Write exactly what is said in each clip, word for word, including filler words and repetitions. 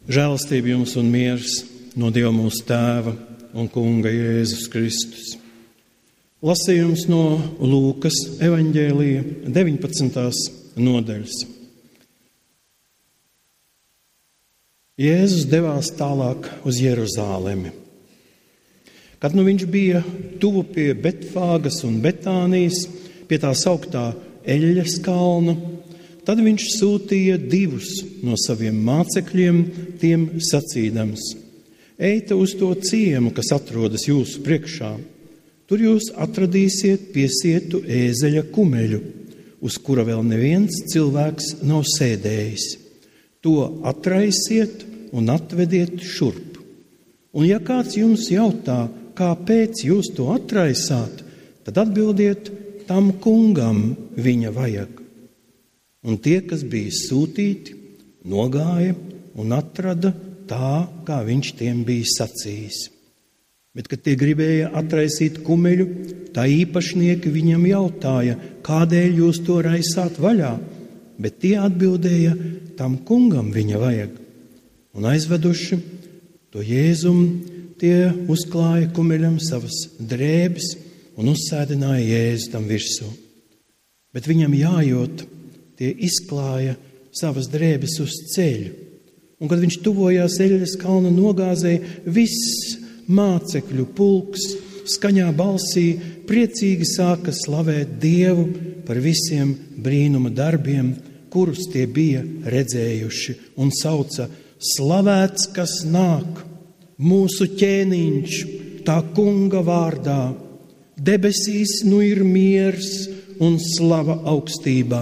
Žēlastība jums un miers no Dieva mūsu Tēva un Kunga Jēzus Kristus. Lasījums no Lūkas evaņģēlija deviņpadsmitās nodaļas. Jēzus devās tālāk uz Jeruzālemi. Kad nu viņš bija tuvu pie Betfāgas un Betānijas, pie tā sauktā Eļļas kalna, tad viņš sūtīja divus no saviem mācekļiem, tiem sacīdams: Eita uz to ciemu, kas atrodas jūsu priekšā. Tur jūs atradīsiet piesietu ēzeļa kumeļu, uz kura vēl neviens cilvēks nav sēdējis. To atraisiet un atvediet šurp. Un ja kāds jums jautā, kāpēc jūs to atraisāt, tad atbildiet: tam kungam viņa vajag. Un tie, kas bija sūtīti, nogāja un atrada tā, kā viņš tiem bija sacījis. Bet, kad tie gribēja atraisīt kumeļu, tā īpašnieki viņam jautāja: kādēļ jūs to raisāt vaļā? Bet tie atbildēja: tam kungam viņa vajag. Un aizveduši to Jēzum, tie uzklāja kumeļam savas drēbes un uzsēdināja Jēzu tam virsū. Bet viņam jājot, tie izklāja savas drēbes uz ceļu. Un, kad viņš tuvojās Eļļas kalna nogāzē, viss mācekļu pulks skaņā balsī priecīgi sāka slavēt Dievu par visiem brīnuma darbiem, kurus tie bija redzējuši, un sauca: slavēts, kas nāk, mūsu ķēniņš, tā kunga vārdā. Debesīs nu ir miers un slava augstībā.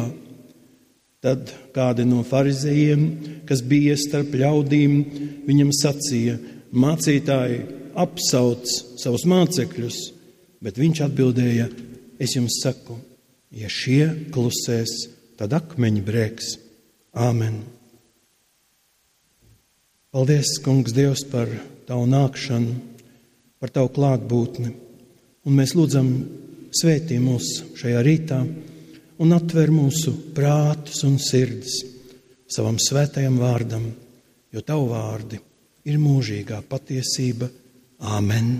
Tad kādi no farizejiem, kas bija starp ļaudīm, viņam sacīja: mācītāji, apsauc savus mācekļus, bet viņš atbildēja: es jums saku, ja šie klusēs, tad akmeņi brēks. Āmen. Paldies, Kungs Dievs, par tavu nākšanu, par tavu klātbūtni, un mēs lūdzam, svētī mūs šajā rītā un atver mūsu prātus un sirdis savam svētajam vārdam, jo tavu vārdi ir mūžīgā patiesība. Āmen.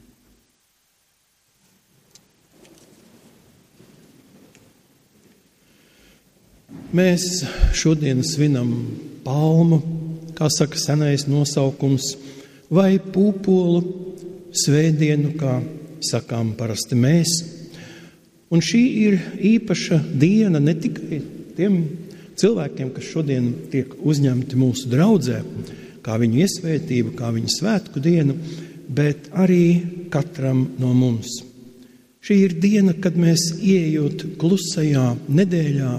Mēs šodien svinam palmu, kā saka senais nosaukums, vai pūpolu svētdienu, kā sakām parasti mēs. Un šī ir īpaša diena ne tikai tiem cilvēkiem, kas šodien tiek uzņemti mūsu draudzē, kā viņu iesvētību, kā viņu svētku dienu, bet arī katram no mums. Šī ir diena, kad mēs ieejot klusajā nedēļā,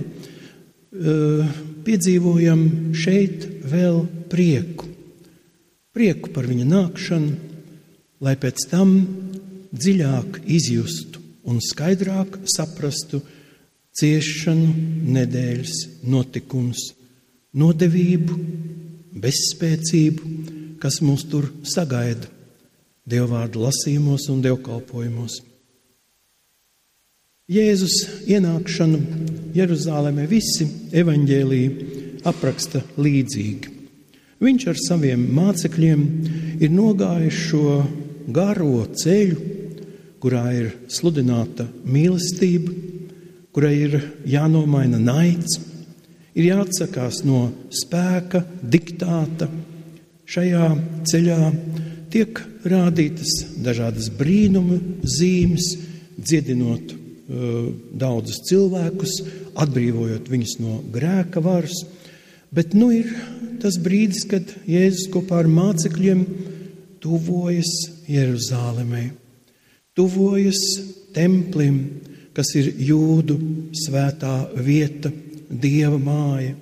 piedzīvojam šeit vēl prieku. Prieku par viņa nākšanu, lai pēc tam dziļāk izjustu un skaidrāk saprastu ciešanu nedēļas notikums, nodevību, bezspēcību, kas mūs tur sagaida dievvvārdu lasījumos un dievkalpojumos. Jēzus ienākšanu Jeruzālēmē visi evaņģēliji apraksta līdzīgi. Viņš ar saviem mācekļiem ir nogājis šo garo ceļu, kurā ir sludināta mīlestība, kurai ir jānomaina naids, ir jāatsakās no spēka, diktāta. Šajā ceļā tiek rādītas dažādas brīnumu zīmes, dziedinot uh, daudzus cilvēkus, atbrīvojot viņus no grēka varas. Bet nu ir tas brīdis, kad Jēzus kopā ar mācekļiem tuvojas Jeruzālēmai, tuvojas templim, kas ir jūdu svētā vieta, Dieva māja.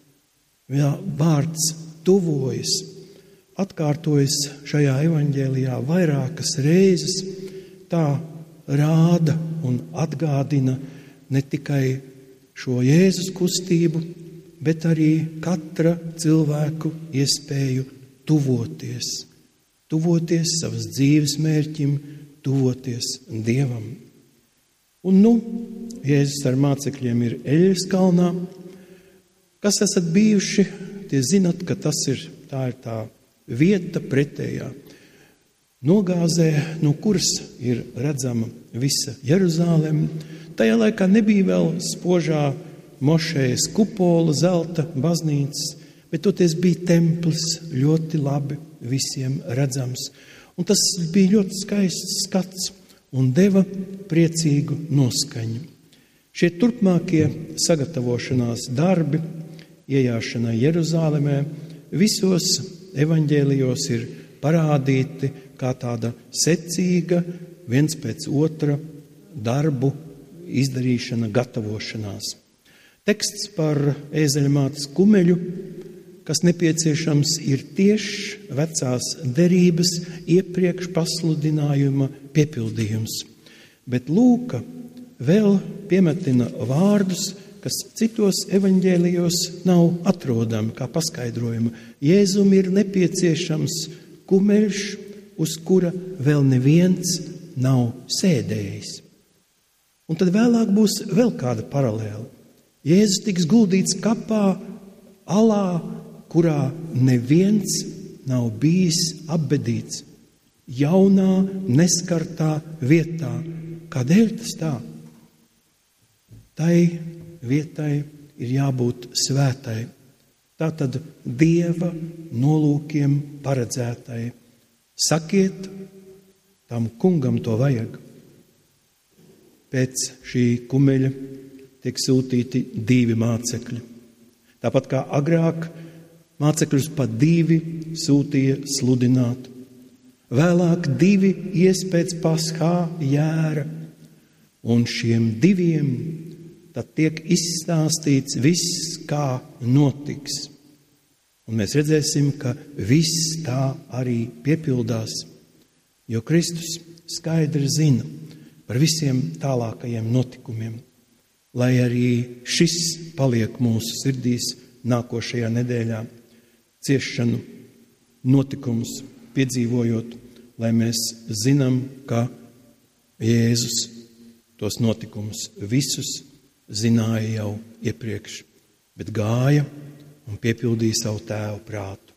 Vārds tuvojas atkārtojas šajā evaņģēlijā vairākas reizes, tā rāda un atgādina ne tikai šo Jēzus kustību, bet arī katra cilvēku iespēju tuvoties, tuvoties savas dzīves mērķim, tuvoties Dievam. Un nu, Jēzus ar mācekļiem ir Eļļas kalnā. Kas esat bijuši klausīties, zinat, ka tas ir tā, ir tā vieta pretējā nogāzē, no kuras ir redzama visa Jeruzāleme. Tajā laikā nebija vēl spožā mošejas kupola, zelta baznīcas, bet toties bija templis ļoti labi visiem redzams. Un tas bija ļoti skaists skats un deva priecīgu noskaņu. Šie turpmākie sagatavošanās darbi, iejāšanai Jeruzālemē, visos evaņģēlijos ir parādīti kā tāda secīga, viens pēc otra darbu izdarīšana, gatavošanās. Teksts par ēzeļmātes kumeļu, kas nepieciešams, ir tieši vecās derības iepriekš pasludinājuma piepildījums. Bet Lūka vēl piemetina vārdus, kas citos evaņģēlijos nav atrodami kā paskaidrojuma. Jēzum ir nepieciešams kumeļš, uz kura vēl neviens nav sēdējis. Un tad vēlāk būs vēl kāda paralēla. Jēzus tiks guldīts kapā, alā, kurā neviens nav bijis apbedīts. Jaunā, neskartā vietā. Kādēļ tas tā? Tai vietai ir jābūt svētai. Tātad Dieva nolūkiem paredzētai. Sakiet, tam kungam to vajag. Pēc šī kumeļa tiek sūtīti divi mācekļi. Tāpat kā agrāk mācekļus pa divi sūtīja sludināt. Vēlāk divi ies pēc Paskā jēra, un šiem diviem tad tiek izstāstīts viss, kā notiks. Un mēs redzēsim, ka viss tā arī piepildās, jo Kristus skaidri zina par visiem tālākajiem notikumiem, lai arī šis paliek mūsu sirdīs nākošajā nedēļā, ciešanu notikumus piedzīvojot, lai mēs zinām, ka Jēzus tos notikumus visus zināja jau iepriekš, bet gāja un piepildīja savu tēvu prātu.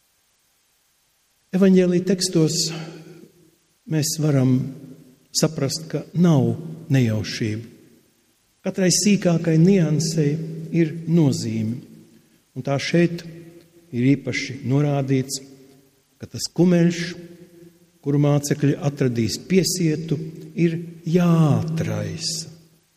Evaņģēlija tekstos mēs varam saprast, ka nav nejaušība. Katrai sīkākai niansei ir nozīme, un tā šeit ir īpaši norādīts, ka tas kumeļš, kuru mācekļi atradīs piesietu, ir jāatraisa.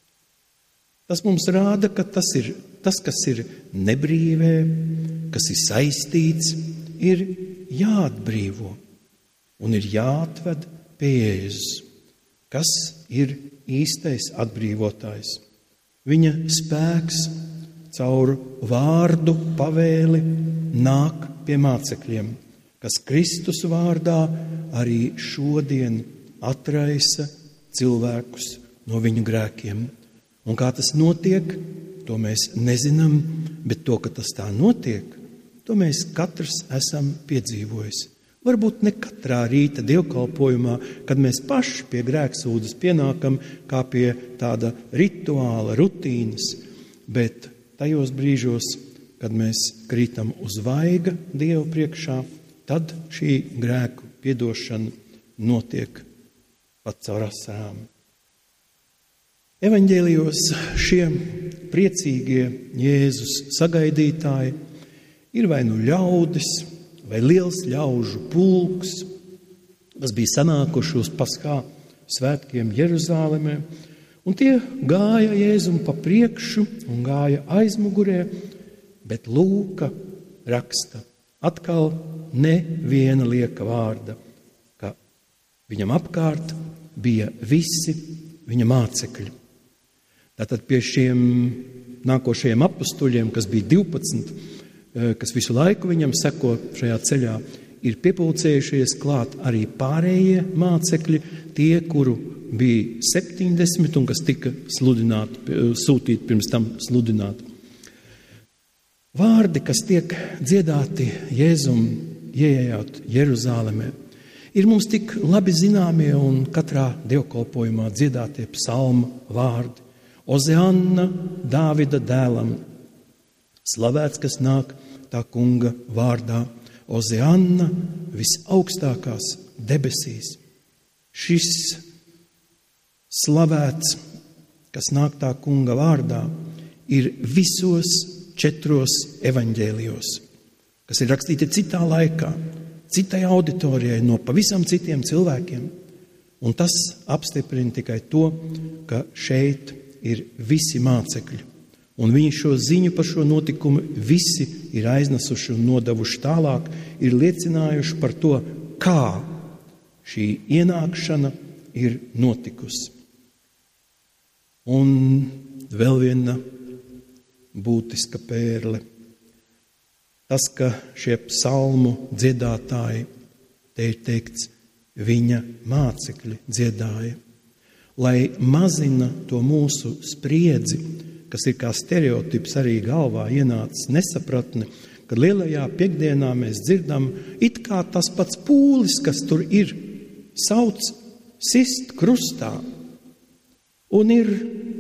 Tas mums rāda, ka tas ir tas, kas ir nebrīvē, kas ir saistīts, ir jāatbrīvo un ir jāatved pie Jēzus, kas ir īstais atbrīvotājs. Viņa spēks caur vārdu pavēli nāk pie mācekļiem, kas Kristus vārdā arī šodien atraisa cilvēkus no viņu grēkiem. Un kā tas notiek, to mēs nezinām, bet to, ka tas tā notiek, to mēs katrs esam piedzīvojis. Varbūt ne katrā rīta dievkalpojumā, kad mēs paši pie grēksūdzes pienākam, kā pie tāda rituāla, rutīnas, bet tajos brīžos, kad mēs krītam uz vaiga Dievu priekšā, tad šī grēku piedošana notiek pat caur asarām. Evaņģēlijos šie priecīgie Jēzus sagaidītāji ir vai nu ļaudis, vai liels ļaužu pulks, kas bija sanākuši uz Paskā svētkiem Jeruzālemē, un tie gāja Jēzum pa priekšu un gāja aizmugurē, bet Lūka raksta atkal neviena lieka vārda, ka viņam apkārt bija visi viņa mācekļi. Tātad pie šiem nākošajiem apustuļiem, kas bija divpadsmit, kas visu laiku viņam seko šajā ceļā, ir piepulcējušies klāt arī pārējie mācekļi, tie, kuru bija septiņdesmit un kas tika sludināti, sūtīti pirms tam sludināti. Vārdi, kas tiek dziedāti Jēzum, ieejot Jeruzālemē, ir mums tik labi zināmie un katrā dievkalpojumā dziedātie psalma vārdi. Ozeanna Dāvida dēlam, slavēts, kas nāk tā kunga vārdā. Ozeanna visaugstākās debesīs. Šis slavēts, kas nāk tā kunga vārdā, ir visos četros evaņģēlijos, kas ir rakstīti citā laikā, citai auditorijai, no pavisam citiem cilvēkiem. Un tas apstiprina tikai to, ka šeit ir visi mācekļi. Un viņi šo ziņu par šo notikumu visi ir aiznesuši un nodevuši tālāk, ir liecinājuši par to, kā šī ienākšana ir notikusi. Un vēl viena būtiska pērle. Tas, ka šie psalmu dziedātāji, te ir teikts, viņa mācekļi dziedāja, lai mazina to mūsu spriedzi, kas ir kā stereotips arī galvā ienācis nesapratne, kad lielajā piekdienā mēs dzirdam, it kā tas pats pūlis, kas tur ir, sauc sist krustā. Un ir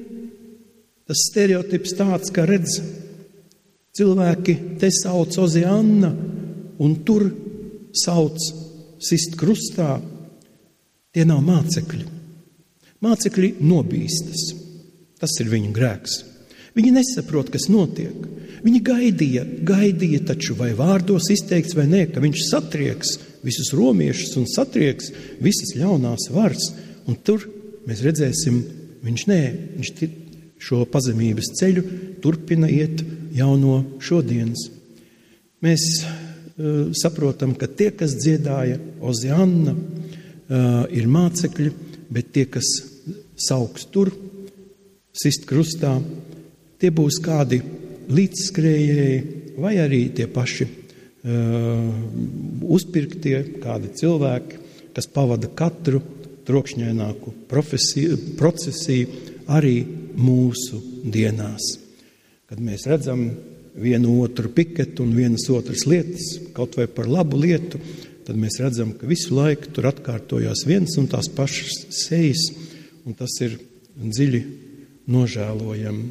tas stereotips tāds, ka redz, cilvēki te sauc Ozeanna, un tur sauc sist krustā. Tie nav mācekļi. Mācekļi nobīstas. Tas ir viņu grēks. Viņi nesaprot, kas notiek. Viņi gaidīja, gaidīja taču vai vārdos izteikts vai nē, ka viņš satrieks visus romiešus un satrieks visas ļaunās varas. Un tur mēs redzēsim, viņš nē, viņš šo pazemības ceļu turpina iet jau no šodienas. Mēs uh, saprotam, ka tie, kas dziedāja Ozeanna, uh, ir mācekļi, bet tie, kas sauks tur, sist krustā, tie būs kādi līdzskrējēji vai arī tie paši uh, uzpirktie, kādi cilvēki, kas pavada katru trokšņaināku procesiju arī mūsu dienās. Kad mēs redzam vienu otru piketu un vienas otras lietas, kaut vai par labu lietu, tad mēs redzam, ka visu laiku tur atkārtojās viens un tās pašas sejas, un tas ir dziļi nožēlojami.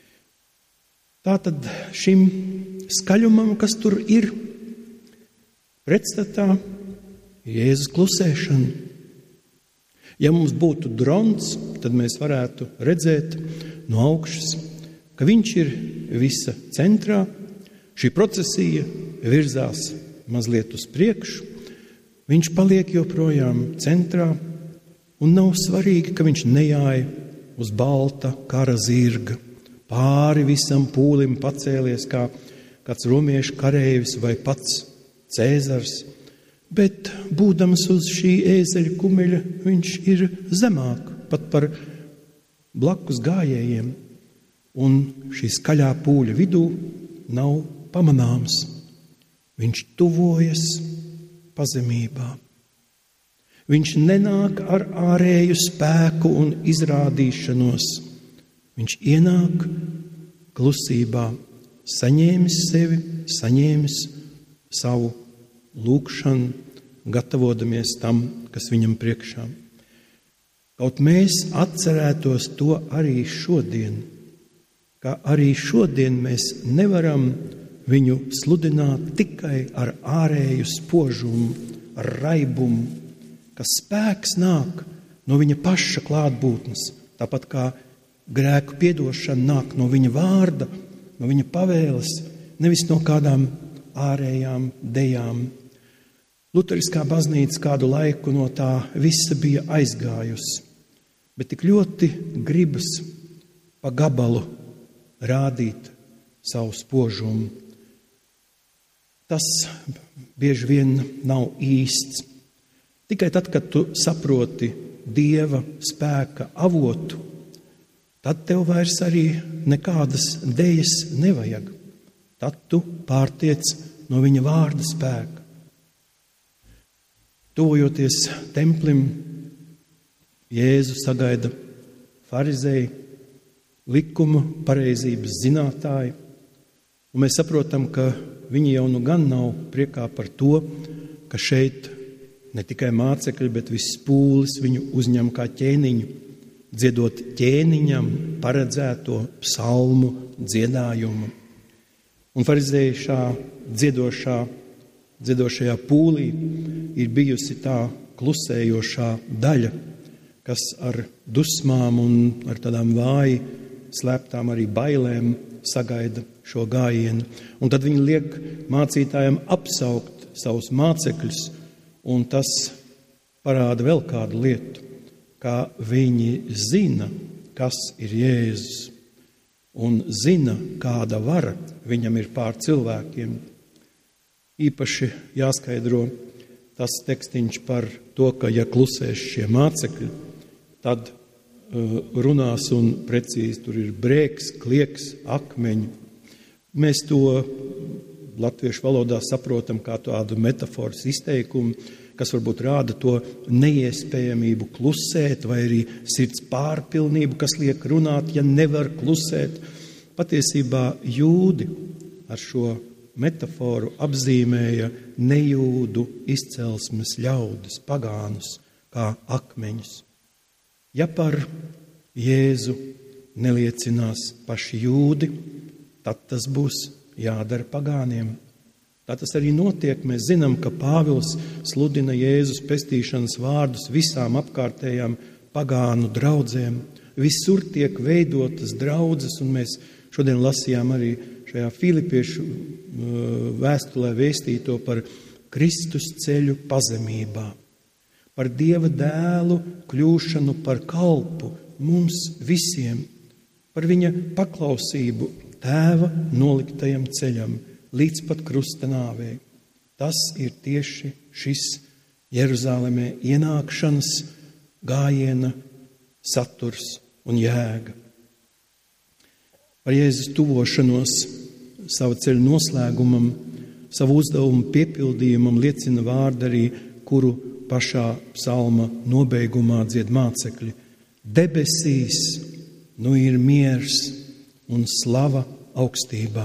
Tātad šim skaļumam, kas tur ir, pretstatā Jēzus klusēšana. Ja mums būtu drons, tad mēs varētu redzēt no augšas, ka viņš ir visa centrā, šī procesija virzās mazliet uz priekšu, viņš paliek joprojām centrā, un nav svarīgi, ka viņš nejāja uz balta kara zirga, pāri visam pūlim pacēlies kā kāds romiešu kareivis vai pats Cēzars, bet būdams uz šī ēzeļa kumeļa, viņš ir zemāk, pat par blakus gājējiem, un šī skaļā pūļa vidū nav pamanāms. Viņš tuvojas pazemībā. Viņš nenāk ar ārēju spēku un izrādīšanos. Viņš ienāk klusībā, saņēmis sevi, saņēmis savu lūgšanu, gatavodamies tam, kas viņam priekšā. Kaut mēs atcerētos to arī šodien, ka arī šodien mēs nevaram viņu sludināt tikai ar ārēju spožumu, ar raibumu, ka spēks nāk no viņa paša klātbūtnes, tāpat kā grēku piedošana nāk no viņa vārda, no viņa pavēles, nevis no kādām ārējām dejām. Luteriskā baznīca kādu laiku no tā visa bija aizgājusi, bet tik ļoti gribas pa gabalu rādīt savu spožumu. Tas bieži vien nav īsts. Tikai tad, kad tu saproti Dieva spēka avotu, tad tev vairs arī nekādas dejas nevajag. Tad tu pārtiec no viņa vārda spēka. Tuvojoties templim, Jēzu sagaida farizēji, likuma pareizības zinātāji, un mēs saprotam, ka viņi jau nu gan nav priekā par to, ka šeit ne tikai mācekļi, bet viss pūlis viņu uzņem kā ķēniņu, dziedot ķēniņam paredzēto psalmu dziedājumu. Un farizēji šā dziedošā, dziedošajā pūlī ir bijusi tā klusējošā daļa, kas ar dusmām un ar tādām vāji slēptām arī bailēm sagaida šo gājienu. Un tad viņi liek mācītājiem apsaukt savus mācekļus, un tas parāda vēl kādu lietu, kā viņi zina, kas ir Jēzus, un zina, kāda vara viņam ir pār cilvēkiem. Īpaši jāskaidro tas tekstiņš par to, ka ja klusēs šie mācekļi, tad uh, runās un precīzi tur ir brēks, klieks, akmeņi. Mēs to latviešu valodā saprotam kā tādu metaforas izteikumu, kas varbūt rāda to neiespējamību klusēt, vai arī sirds pārpilnību, kas liek runāt, ja nevar klusēt. Patiesībā jūdi ar šo metaforu apzīmēja nejūdu izcelsmes ļaudis, pagānus, kā akmeņus. Ja par Jēzu neliecinās paši jūdi, tad tas būs jādara pagāniem. Tā tas arī notiek. Mēs zinām, ka Pāvils sludina Jēzus pestīšanas vārdus visām apkārtējām pagānu draudzēm. Visur tiek veidotas draudzes, un mēs šodien lasījām arī šajā Filipiešu vēstulē vēstīto par Kristus ceļu pazemībā, par Dieva dēlu kļūšanu par kalpu mums visiem, par viņa paklausību Tēva noliktajam ceļam, līdz pat krusta nāvei. Tas ir tieši šis Jeruzālēmē ienākšanas gājiena saturs un jēga. Par Jēzus tuvošanos savu ceļu noslēgumam, savu uzdevumu piepildījumam liecina vārdi arī, kuru pašā psalma nobeigumā dzied mācekļi. Debesīs nu ir miers un slava augstībā.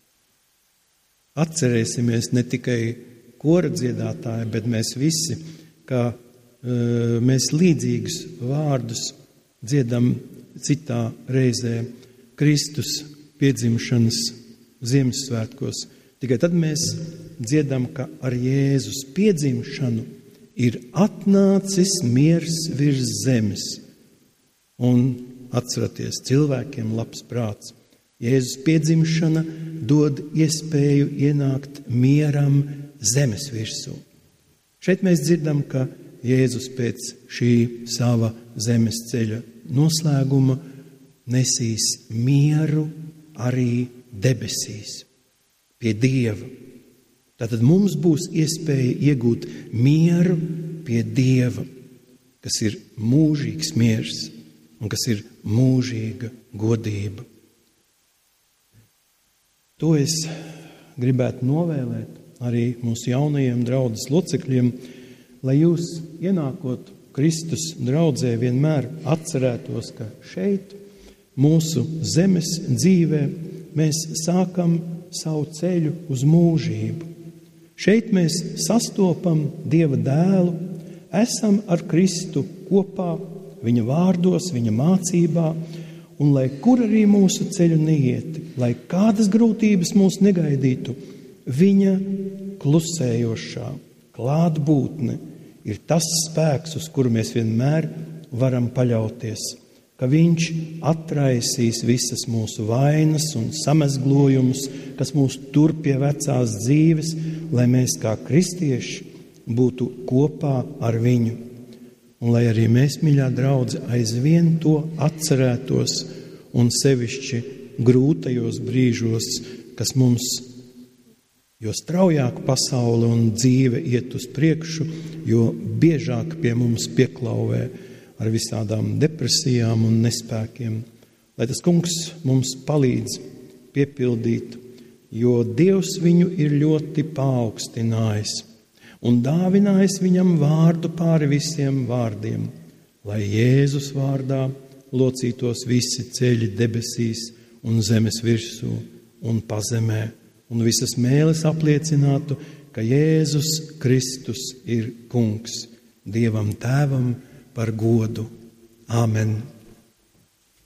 Atcerēsimies ne tikai kora dziedātāji, bet mēs visi, kā e, mēs līdzīgus vārdus dziedam citā reizē Kristus piedzimšanas Ziemassvētkos. Tikai tad mēs dziedam, ka ar Jēzus piedzimšanu ir atnācis miers virs zemes. Un atceraties, cilvēkiem labs prāts. Jēzus piedzimšana dod iespēju ienākt mieram zemes virsū. Šeit mēs dzirdam, ka Jēzus pēc šī sava zemes ceļa noslēguma nesīs mieru arī debesīs, pie Dieva. Tātad mums būs iespēja iegūt mieru pie Dieva, kas ir mūžīgs miers un kas ir mūžīga godība. To es gribētu novēlēt arī mūsu jaunajiem draudzes locekļiem, lai jūs ienākot Kristus draudzē vienmēr atcerētos, ka šeit, mūsu zemes dzīvē, mēs sākam savu ceļu uz mūžību. Šeit mēs sastopam Dieva dēlu, esam ar Kristu kopā, viņa vārdos, viņa mācībā, un lai kur arī mūsu ceļu neieti, lai kādas grūtības mūs negaidītu, viņa klusējošā klātbūtne ir tas spēks, uz kuru mēs vienmēr varam paļauties, ka viņš atraisīs visas mūsu vainas un samezglojumus, kas mūs tur pie vecās dzīves, lai mēs kā kristieši būtu kopā ar viņu. Un lai arī mēs, mīļā draudze, aizvien to atcerētos un sevišķi grūtajos brīžos, kas mums, jo straujāk pasaule un dzīve iet uz priekšu, jo biežāk pie mums pieklauvē ar visādām depresijām un nespēkiem. Lai tas kungs mums palīdz piepildīt, jo Dievs viņu ir ļoti paaugstinājis un dāvinājis viņam vārdu pāri visiem vārdiem, lai Jēzus vārdā locītos visi ceļi debesīs un zemes virsū un pazemē, un visas mēles apliecinātu, ka Jēzus Kristus ir kungs, Dievam Tēvam par godu. Āmen.